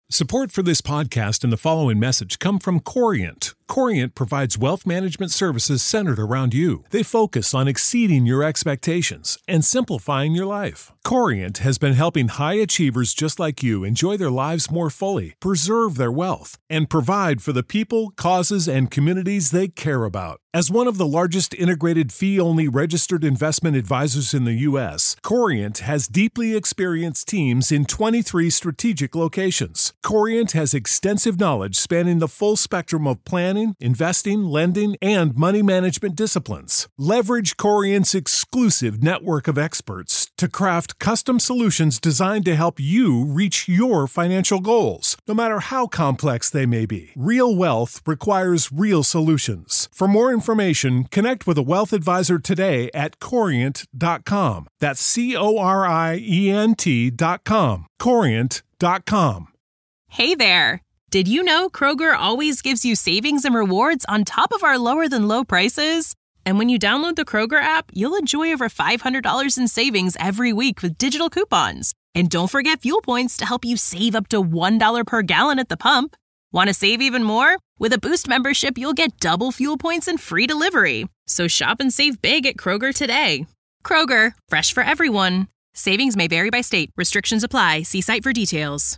Support for this podcast and the following message come from Corient. Corient provides wealth management services centered around you. They focus on exceeding your expectations and simplifying your life. Corient has been helping high achievers just like you enjoy their lives more fully, preserve their wealth, and provide for the people, causes, and communities they care about. As one of the largest integrated fee-only registered investment advisors in the U.S., Corient has deeply experienced teams in 23 strategic locations. Corient has extensive knowledge spanning the full spectrum of planning, investing, lending, and money management disciplines. Leverage Corient's exclusive network of experts to craft custom solutions designed to help you reach your financial goals, no matter how complex they may be. Real wealth requires real solutions. For more information, connect with a wealth advisor today at Corient.com. That's Corient.com. Corient.com. Hey there! Did you know Kroger always gives you savings and rewards on top of our lower-than-low prices? And when you download the Kroger app, you'll enjoy over $500 in savings every week with digital coupons. And don't forget fuel points to help you save up to $1 per gallon at the pump. Want to save even more? With a Boost membership, you'll get double fuel points and free delivery. So shop and save big at Kroger today. Kroger, fresh for everyone. Savings may vary by state. Restrictions apply. See site for details.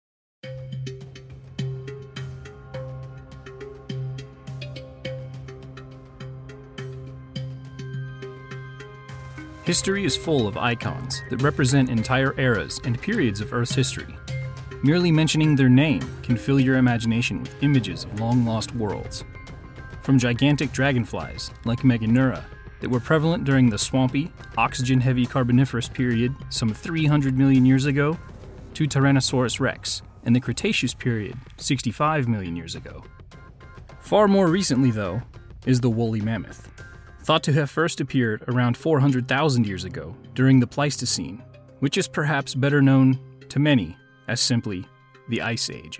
History is full of icons that represent entire eras and periods of Earth's history. Merely mentioning their name can fill your imagination with images of long-lost worlds. From gigantic dragonflies, like Meganeura, that were prevalent during the swampy, oxygen-heavy Carboniferous period some 300 million years ago, to Tyrannosaurus rex in the Cretaceous period 65 million years ago. Far more recently, though, is the woolly mammoth, thought to have first appeared around 400,000 years ago during the Pleistocene, which is perhaps better known to many as simply the Ice Age.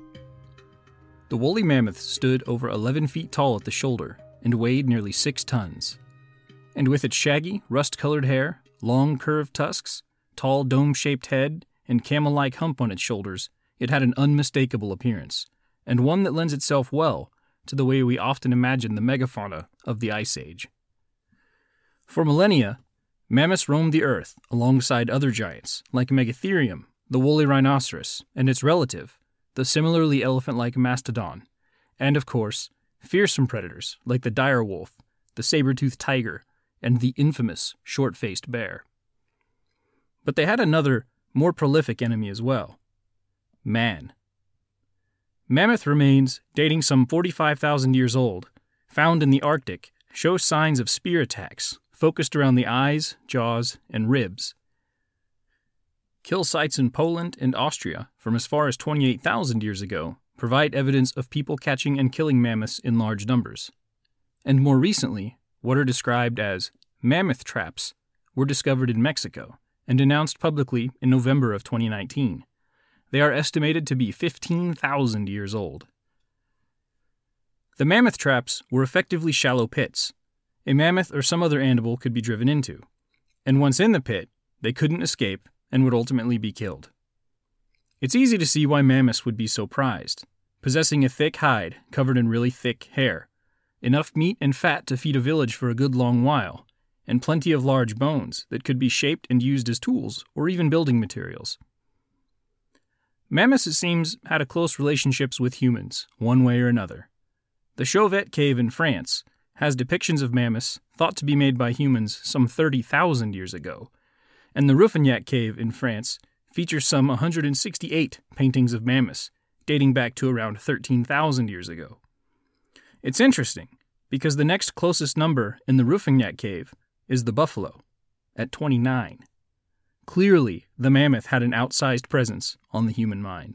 The woolly mammoth stood over 11 feet tall at the shoulder and weighed nearly 6 tons. And with its shaggy, rust-colored hair, long curved tusks, tall dome-shaped head, and camel-like hump on its shoulders, it had an unmistakable appearance, and one that lends itself well to the way we often imagine the megafauna of the Ice Age. For millennia, mammoths roamed the earth alongside other giants like Megatherium, the woolly rhinoceros, and its relative, the similarly elephant-like mastodon, and of course, fearsome predators like the dire wolf, the saber-toothed tiger, and the infamous short-faced bear. But they had another, more prolific enemy as well: man. Mammoth remains, dating some 45,000 years old, found in the Arctic, show signs of spear attacks focused around the eyes, jaws, and ribs. Kill sites in Poland and Austria from as far as 28,000 years ago provide evidence of people catching and killing mammoths in large numbers. And more recently, what are described as mammoth traps were discovered in Mexico and announced publicly in November of 2019. They are estimated to be 15,000 years old. The mammoth traps were effectively shallow pits a mammoth or some other animal could be driven into, and once in the pit, they couldn't escape and would ultimately be killed. It's easy to see why mammoths would be so prized, possessing a thick hide covered in really thick hair, enough meat and fat to feed a village for a good long while, and plenty of large bones that could be shaped and used as tools or even building materials. Mammoths, it seems, had a close relationships with humans, one way or another. The Chauvet Cave in France has depictions of mammoths thought to be made by humans some 30,000 years ago, and the Rouffignac Cave in France features some 168 paintings of mammoths, dating back to around 13,000 years ago. It's interesting, because the next closest number in the Rouffignac Cave is the buffalo, at 29. Clearly, the mammoth had an outsized presence on the human mind.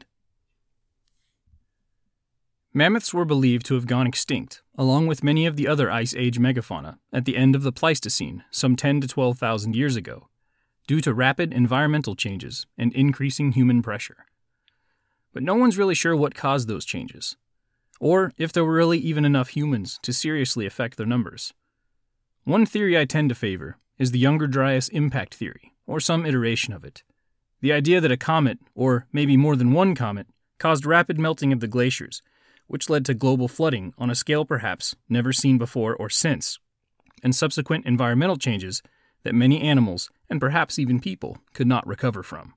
Mammoths were believed to have gone extinct, along with many of the other Ice Age megafauna, at the end of the Pleistocene, some 10 to 12,000 years ago, due to rapid environmental changes and increasing human pressure. But no one's really sure what caused those changes, or if there were really even enough humans to seriously affect their numbers. One theory I tend to favor is the Younger Dryas impact theory, or some iteration of it. The idea that a comet, or maybe more than one comet, caused rapid melting of the glaciers, which led to global flooding on a scale perhaps never seen before or since, and subsequent environmental changes that many animals, and perhaps even people, could not recover from.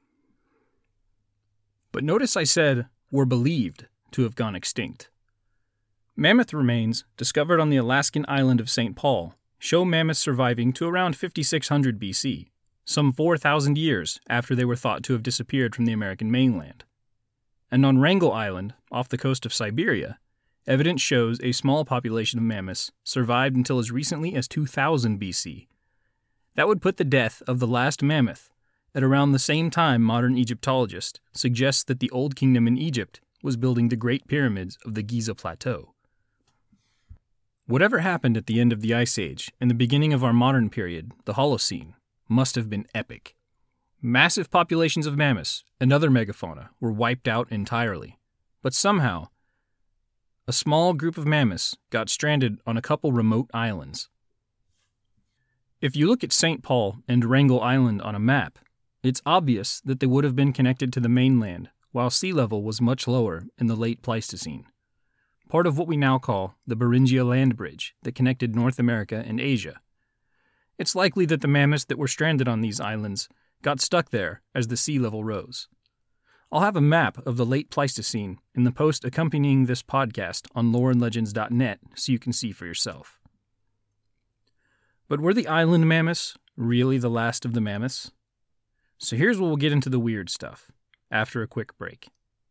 But notice I said were believed to have gone extinct. Mammoth remains, discovered on the Alaskan island of St. Paul, show mammoths surviving to around 5600 BC, some 4,000 years after they were thought to have disappeared from the American mainland. And on Wrangel Island, off the coast of Siberia, evidence shows a small population of mammoths survived until as recently as 2000 BC. That would put the death of the last mammoth at around the same time modern Egyptologists suggest that the Old Kingdom in Egypt was building the Great Pyramids of the Giza Plateau. Whatever happened at the end of the Ice Age and the beginning of our modern period, the Holocene, must have been epic. Massive populations of mammoths and other megafauna were wiped out entirely, but somehow, a small group of mammoths got stranded on a couple remote islands. If you look at St. Paul and Wrangel Island on a map, it's obvious that they would have been connected to the mainland while sea level was much lower in the late Pleistocene, part of what we now call the Beringia Land Bridge that connected North America and Asia. It's likely that the mammoths that were stranded on these islands got stuck there as the sea level rose. I'll have a map of the late Pleistocene in the post accompanying this podcast on loreandlegends.net so you can see for yourself. But were the island mammoths really the last of the mammoths? So here's where we'll get into the weird stuff, after a quick break.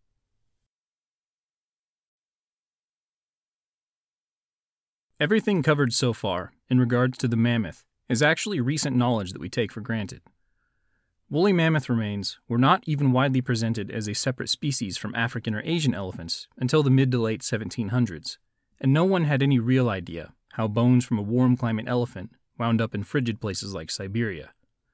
Everything covered so far in regards to the mammoth is actually recent knowledge that we take for granted. Woolly mammoth remains were not even widely presented as a separate species from African or Asian elephants until the mid to late 1700s, and no one had any real idea how bones from a warm climate elephant wound up in frigid places like Siberia.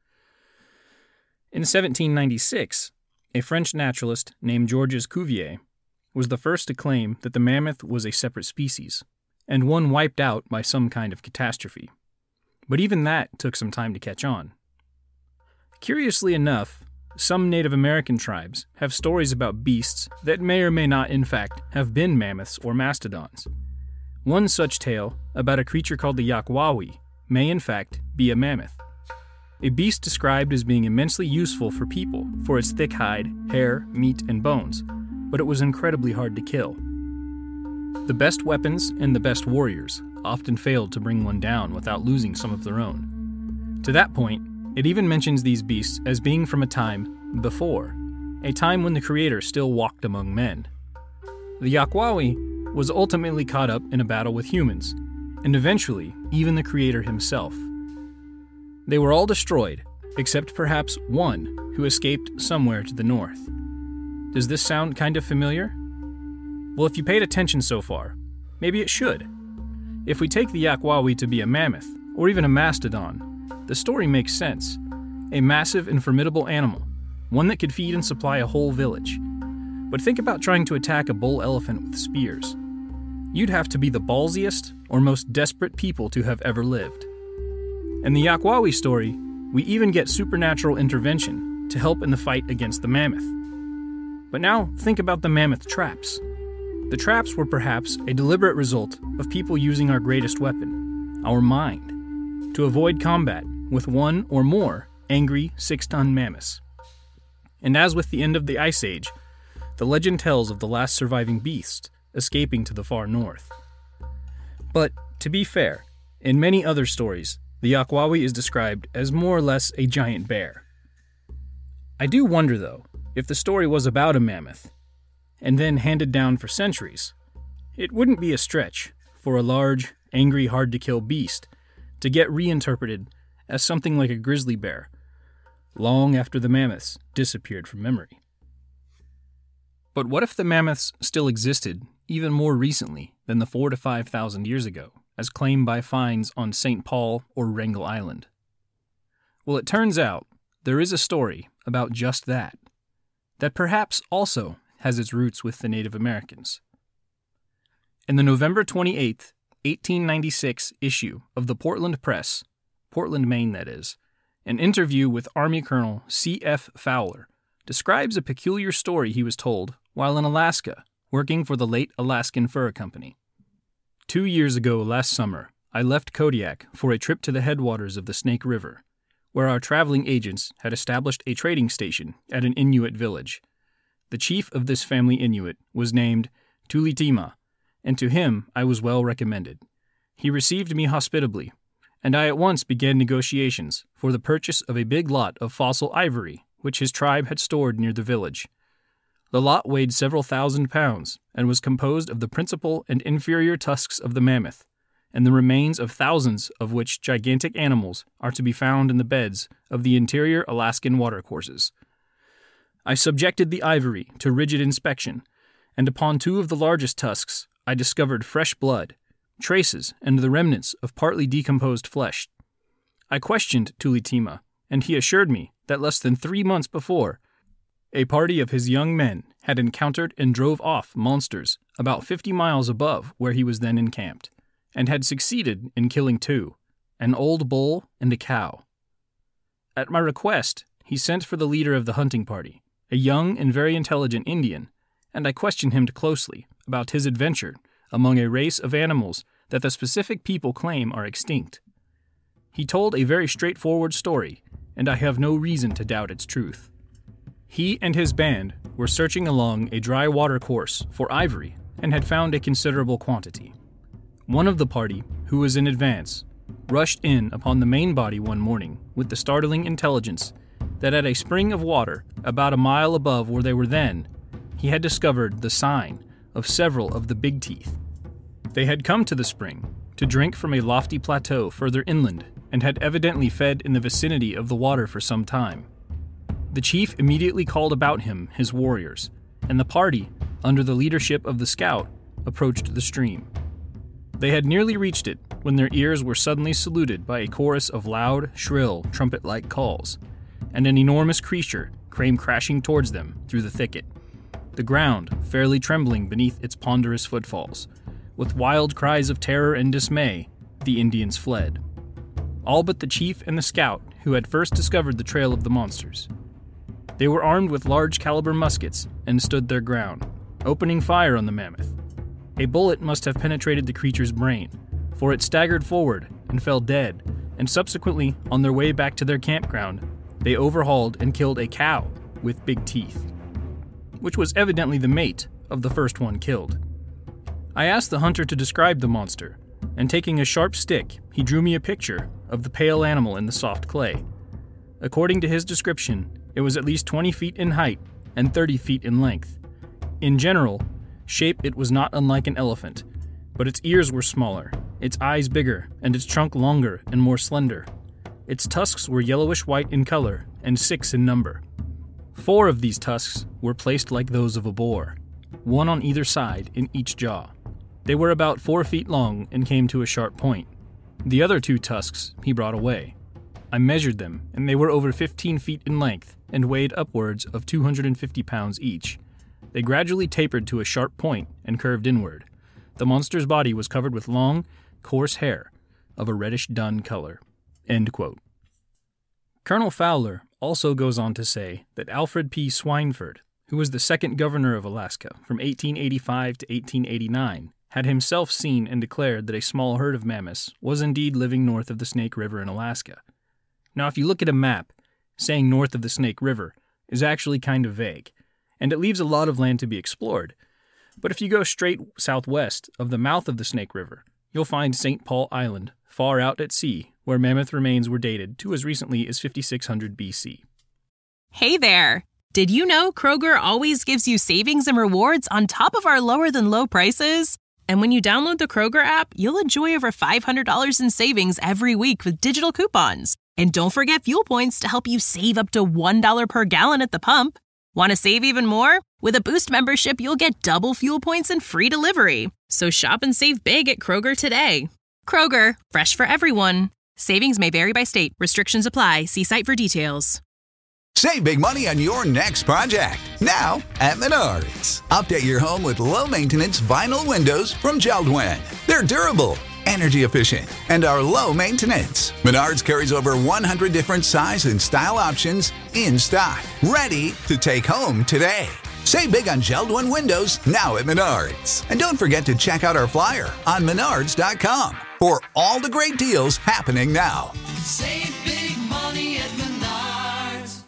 In 1796, a French naturalist named Georges Cuvier was the first to claim that the mammoth was a separate species, and one wiped out by some kind of catastrophe. But even that took some time to catch on. Curiously enough, some Native American tribes have stories about beasts that may or may not in fact have been mammoths or mastodons. One such tale, about a creature called the Yakwawi, may in fact be a mammoth. A beast described as being immensely useful for people for its thick hide, hair, meat, and bones, but it was incredibly hard to kill. The best weapons and the best warriors often failed to bring one down without losing some of their own. To that point, it even mentions these beasts as being from a time before, a time when the Creator still walked among men. The Yakwawi was ultimately caught up in a battle with humans, and eventually even the Creator himself. They were all destroyed, except perhaps one who escaped somewhere to the north. Does this sound kind of familiar? Well, if you paid attention so far, maybe it should. If we take the Yakwawi to be a mammoth, or even a mastodon, the story makes sense. A massive and formidable animal, one that could feed and supply a whole village. But think about trying to attack a bull elephant with spears. You'd have to be the ballsiest or most desperate people to have ever lived. In the Yakwawi story, we even get supernatural intervention to help in the fight against the mammoth. But now think about the mammoth traps. The traps were perhaps a deliberate result of people using our greatest weapon, our mind, to avoid combat with one or more angry 6-ton mammoths. And as with the end of the Ice Age, the legend tells of the last surviving beast escaping to the far north. But, to be fair, in many other stories, the Yakwawi is described as more or less a giant bear. I do wonder, though, if the story was about a mammoth, and then handed down for centuries, it wouldn't be a stretch for a large, angry, hard-to-kill beast to get reinterpreted as something like a grizzly bear, long after the mammoths disappeared from memory. But what if the mammoths still existed even more recently than the 4,000 to 5,000 years ago, as claimed by finds on St. Paul or Wrangel Island? Well, it turns out there is a story about just that perhaps also has its roots with the Native Americans. In the November 28, 1896 issue of the Portland Press, Portland, Maine that is, an interview with Army Colonel C.F. Fowler describes a peculiar story he was told while in Alaska, working for the late Alaskan Fur Company. 2 years ago last summer, I left Kodiak for a trip to the headwaters of the Snake River, where our traveling agents had established a trading station at an Inuit village. The chief of this family Inuit was named Tulitima, and to him I was well recommended. He received me hospitably, and I at once began negotiations for the purchase of a big lot of fossil ivory which his tribe had stored near the village. The lot weighed several thousand pounds and was composed of the principal and inferior tusks of the mammoth, and the remains of thousands of which gigantic animals are to be found in the beds of the interior Alaskan watercourses. I subjected the ivory to rigid inspection, and upon 2 of the largest tusks I discovered fresh blood, traces, and the remnants of partly decomposed flesh. I questioned Tulitima, and he assured me that less than 3 months before, a party of his young men had encountered and drove off monsters about 50 miles above where he was then encamped, and had succeeded in killing 2, an old bull and a cow. At my request, he sent for the leader of the hunting party, a young and very intelligent Indian, and I questioned him closely about his adventure among a race of animals that the specific people claim are extinct. He told a very straightforward story, and I have no reason to doubt its truth. He and his band were searching along a dry water course for ivory and had found a considerable quantity. One of the party, who was in advance, rushed in upon the main body one morning with the startling intelligence that at a spring of water about a mile above where they were then, he had discovered the sign of several of the big teeth. They had come to the spring to drink from a lofty plateau further inland and had evidently fed in the vicinity of the water for some time. The chief immediately called about him his warriors, and the party, under the leadership of the scout, approached the stream. They had nearly reached it when their ears were suddenly saluted by a chorus of loud, shrill, trumpet-like calls, and an enormous creature came crashing towards them through the thicket, the ground fairly trembling beneath its ponderous footfalls. With wild cries of terror and dismay, the Indians fled. All but the chief and the scout who had first discovered the trail of the monsters. They were armed with large-caliber muskets and stood their ground, opening fire on the mammoth. A bullet must have penetrated the creature's brain, for it staggered forward and fell dead, and subsequently, on their way back to their campground, they overhauled and killed a cow with big teeth, which was evidently the mate of the first one killed. I asked the hunter to describe the monster, and taking a sharp stick, he drew me a picture of the pale animal in the soft clay. According to his description, it was at least 20 feet in height and 30 feet in length. In general, shape it was not unlike an elephant, but its ears were smaller, its eyes bigger, and its trunk longer and more slender. Its tusks were yellowish-white in color and 6 in number. 4 of these tusks were placed like those of a boar, 1 on either side in each jaw. They were about 4 feet long and came to a sharp point. The other 2 tusks he brought away. I measured them, and they were over 15 feet in length and weighed upwards of 250 pounds each. They gradually tapered to a sharp point and curved inward. The monster's body was covered with long, coarse hair of a reddish-dun color." End quote. Colonel Fowler also goes on to say that Alfred P. Swineford, who was the second governor of Alaska from 1885 to 1889, had himself seen and declared that a small herd of mammoths was indeed living north of the Snake River in Alaska. Now, if you look at a map, saying north of the Snake River is actually kind of vague, and it leaves a lot of land to be explored. But if you go straight southwest of the mouth of the Snake River, you'll find St. Paul Island, far out at sea, where mammoth remains were dated to as recently as 5600 BC. Hey there! Did you know Kroger always gives you savings and rewards on top of our lower-than-low prices? And when you download the Kroger app, you'll enjoy over $500 in savings every week with digital coupons. And don't forget fuel points to help you save up to $1 per gallon at the pump. Want to save even more? With a Boost membership, you'll get double fuel points and free delivery. So shop and save big at Kroger today. Kroger, fresh for everyone. Savings may vary by state. Restrictions apply. See site for details. Save big money on your next project, now at Menards. Update your home with low-maintenance vinyl windows from JELD-WEN. They're durable, energy efficient, and are low maintenance. Menards carries over 100 different size and style options in stock, ready to take home today. Save big on JELD-WEN windows now at Menards. And don't forget to check out our flyer on menards.com for all the great deals happening now. Save big money at Menards.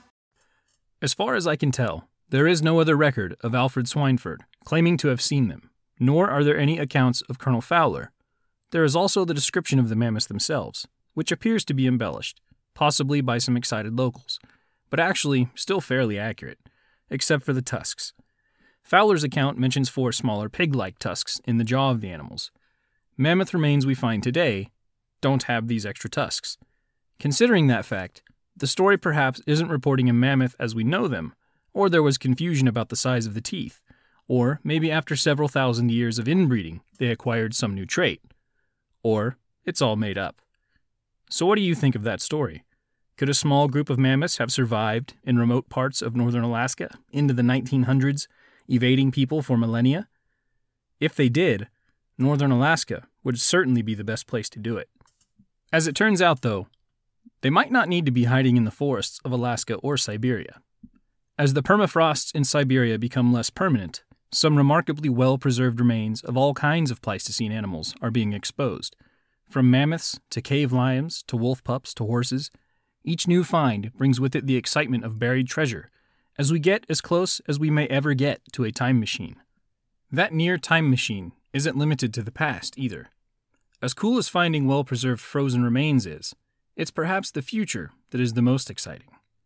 As far as I can tell, there is no other record of Alfred Swineford claiming to have seen them, nor are there any accounts of Colonel Fowler. There is also the description of the mammoths themselves, which appears to be embellished, possibly by some excited locals, but actually still fairly accurate, except for the tusks. Fowler's account mentions 4 smaller pig-like tusks in the jaw of the animals. Mammoth remains we find today don't have these extra tusks. Considering that fact, the story perhaps isn't reporting a mammoth as we know them, or there was confusion about the size of the teeth, or maybe after several thousand years of inbreeding they acquired some new trait. Or it's all made up. So what do you think of that story? Could a small group of mammoths have survived in remote parts of northern Alaska into the 1900s, evading people for millennia? If they did, northern Alaska would certainly be the best place to do it. As it turns out, though, they might not need to be hiding in the forests of Alaska or Siberia. As the permafrosts in Siberia become less permanent, some remarkably well-preserved remains of all kinds of Pleistocene animals are being exposed. From mammoths to cave lions to wolf pups to horses, each new find brings with it the excitement of buried treasure, as we get as close as we may ever get to a time machine. That near time machine isn't limited to the past either. As cool as finding well-preserved frozen remains is, it's perhaps the future that is the most exciting.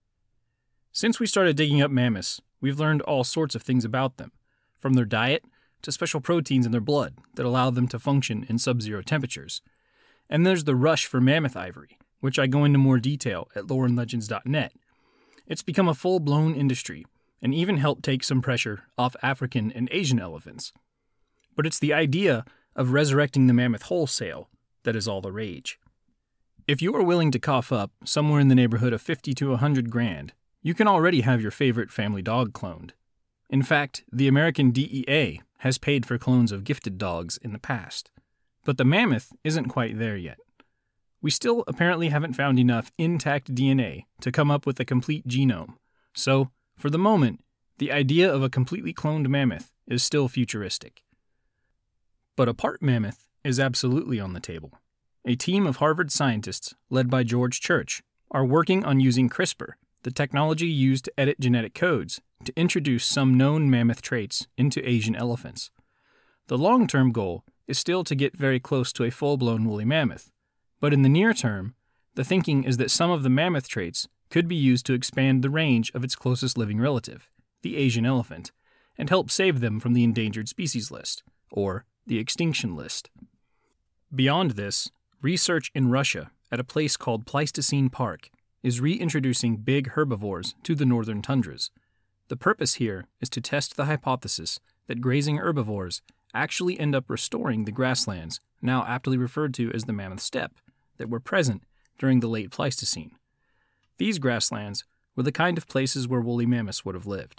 Since we started digging up mammoths, we've learned all sorts of things about them, from their diet to special proteins in their blood that allow them to function in sub-zero temperatures. And there's the rush for mammoth ivory, which I go into more detail at loreandlegends.net. It's become a full-blown industry, and even helped take some pressure off African and Asian elephants. But it's the idea of resurrecting the mammoth wholesale that is all the rage. If you are willing to cough up somewhere in the neighborhood of 50 to 100 grand, you can already have your favorite family dog cloned. In fact, the American DEA has paid for clones of gifted dogs in the past. But the mammoth isn't quite there yet. We still apparently haven't found enough intact DNA to come up with a complete genome. So, for the moment, the idea of a completely cloned mammoth is still futuristic. But a part mammoth is absolutely on the table. A team of Harvard scientists, led by George Church, are working on using CRISPR, the technology used to edit genetic codes, to introduce some known mammoth traits into Asian elephants. The long-term goal is still to get very close to a full-blown woolly mammoth, but in the near term, the thinking is that some of the mammoth traits could be used to expand the range of its closest living relative, the Asian elephant, and help save them from the endangered species list, or the extinction list. Beyond this, research in Russia at a place called Pleistocene Park is reintroducing big herbivores to the northern tundras. The purpose here is to test the hypothesis that grazing herbivores actually end up restoring the grasslands, now aptly referred to as the Mammoth Steppe, that were present during the late Pleistocene. These grasslands were the kind of places where woolly mammoths would have lived.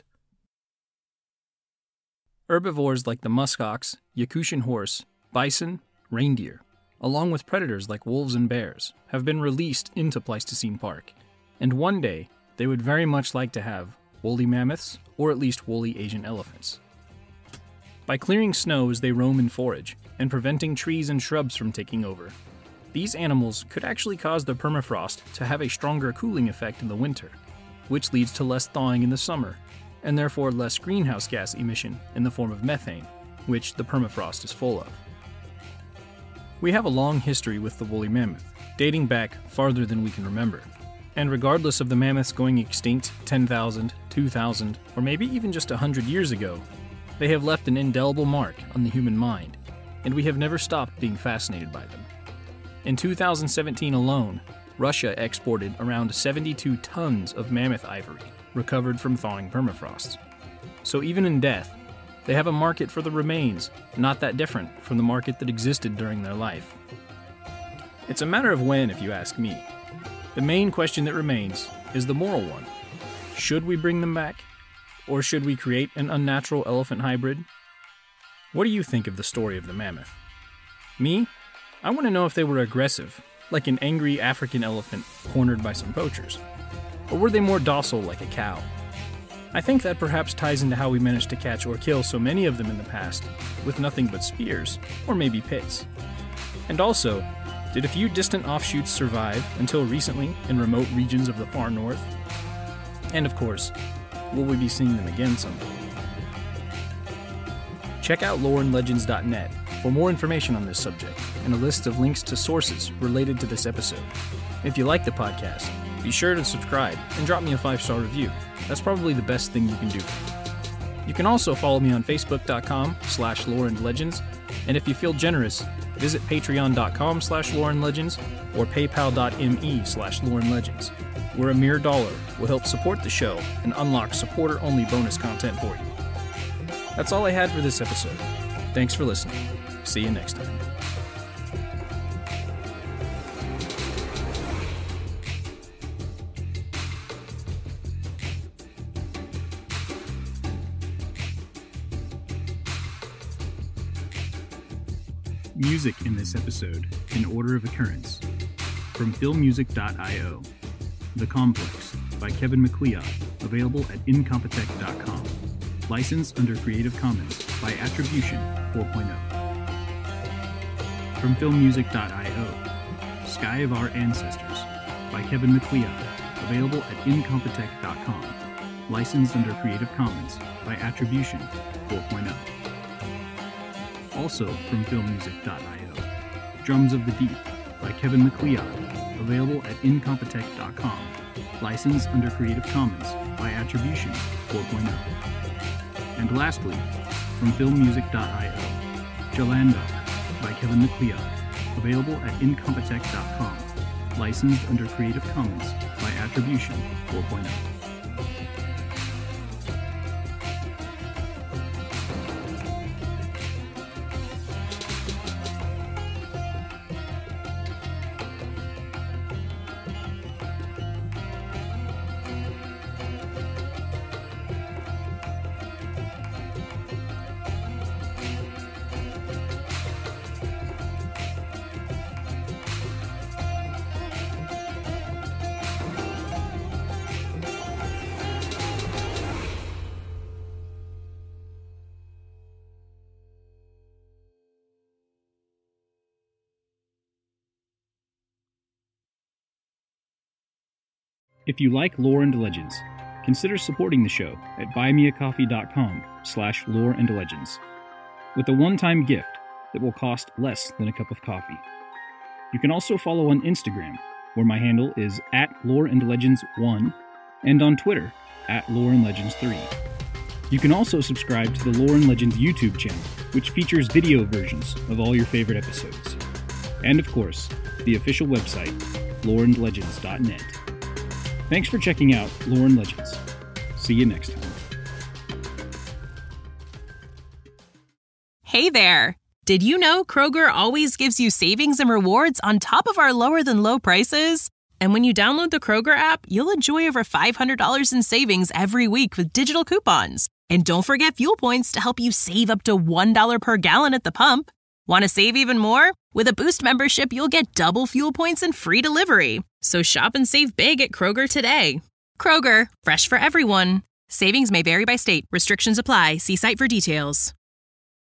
Herbivores like the muskox, Yakutian horse, bison, reindeer, along with predators like wolves and bears, have been released into Pleistocene Park, and one day they would very much like to have woolly mammoths, or at least woolly Asian elephants. By clearing snow as they roam and forage, and preventing trees and shrubs from taking over, these animals could actually cause the permafrost to have a stronger cooling effect in the winter, which leads to less thawing in the summer, and therefore less greenhouse gas emission in the form of methane, which the permafrost is full of. We have a long history with the woolly mammoth, dating back farther than we can remember. And regardless of the mammoths going extinct 10,000, 2,000, or maybe even just 100 years ago, they have left an indelible mark on the human mind, and we have never stopped being fascinated by them. In 2017 alone, Russia exported around 72 tons of mammoth ivory recovered from thawing permafrosts. So even in death, they have a market for the remains, not that different from the market that existed during their life. It's a matter of when, if you ask me. The main question that remains is the moral one. Should we bring them back? Or should we create an unnatural elephant hybrid? What do you think of the story of the mammoth? Me? I want to know if they were aggressive, like an angry African elephant cornered by some poachers. Or were they more docile like a cow? I think that perhaps ties into how we managed to catch or kill so many of them in the past, with nothing but spears, or maybe pits. And also, did a few distant offshoots survive until recently in remote regions of the far north? And of course, will we be seeing them again someday? Check out loreandlegends.net for more information on this subject and a list of links to sources related to this episode. If you like the podcast, be sure to subscribe and drop me a 5-star review. That's probably the best thing you can do. You can also follow me on facebook.com/loreandlegends, and if you feel generous, visit patreon.com/loreandlegends or paypal.me/loreandlegends, where a mere $1 will help support the show and unlock supporter-only bonus content for you. That's all I had for this episode. Thanks for listening. See you next time. Music in this episode, in order of occurrence. From filmmusic.io. The Complex, by Kevin MacLeod, available at incompetech.com. Licensed under Creative Commons by Attribution 4.0. From filmmusic.io. Sky of Our Ancestors, by Kevin MacLeod, available at incompetech.com. Licensed under Creative Commons by Attribution 4.0. Also from filmmusic.io, Drums of the Deep by Kevin MacLeod, available at incompetech.com, licensed under Creative Commons by Attribution 4.0. And lastly, from filmmusic.io, Jalandar by Kevin MacLeod, available at incompetech.com, licensed under Creative Commons by Attribution 4.0. If you like Lore and Legends, consider supporting the show at buymeacoffee.com/loreandlegends with a one-time gift that will cost less than a cup of coffee. You can also follow on Instagram, where my handle is @loreandlegends1, and on Twitter @loreandlegends3. You can also subscribe to the Lore and Legends YouTube channel, which features video versions of all your favorite episodes. And of course, the official website, loreandlegends.net. Thanks for checking out Lore and Legends. See you next time. Hey there! Did you know Kroger always gives you savings and rewards on top of our lower-than-low prices? And when you download the Kroger app, you'll enjoy over $500 in savings every week with digital coupons. And don't forget fuel points to help you save up to $1 per gallon at the pump. Want to save even more? With a Boost membership, you'll get double fuel points and free delivery. So shop and save big at Kroger today. Kroger, fresh for everyone. Savings may vary by state. Restrictions apply. See site for details.